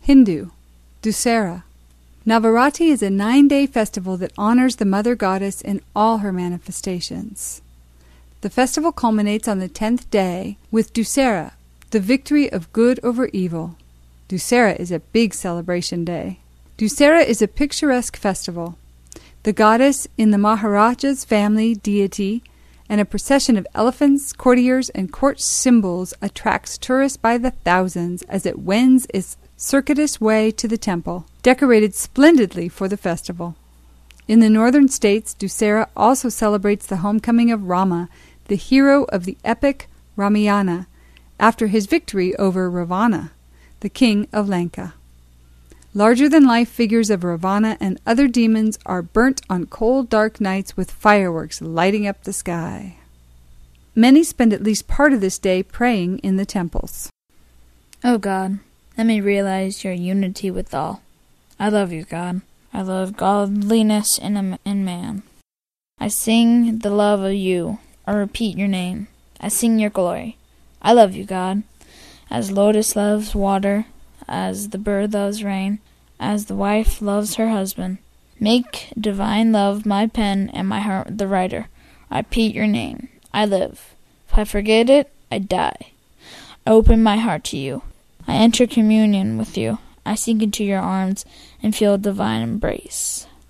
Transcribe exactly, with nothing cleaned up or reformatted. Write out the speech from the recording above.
Hindu, Dussehra. Navaratri is a nine-day festival that honors the Mother Goddess in all her manifestations. The festival culminates on the tenth day with Dussehra, the victory of good over evil. Dussehra is a big celebration day. Dussehra is a picturesque festival. The goddess in the Maharaja's family deity and a procession of elephants, courtiers, and court symbols attracts tourists by the thousands as it wends its circuitous way to the temple, decorated splendidly for the festival. In the northern states, Dussehra also celebrates the homecoming of Rama, the hero of the epic Ramayana, after his victory over Ravana, the king of Lanka. Larger-than-life figures of Ravana and other demons are burnt on cold, dark nights with fireworks lighting up the sky. Many spend at least part of this day praying in the temples. Oh God, let me realize your unity with all. I love you, God. I love godliness in, a, in man. I sing the love of you. I repeat your name. I sing your glory. I love you, God. As lotus loves water, as the bird loves rain, as the wife loves her husband. Make divine love my pen and my heart the writer. I repeat your name. I live. If I forget it, I die. I open my heart to you. I enter communion with you. I sink into your arms and feel a divine embrace.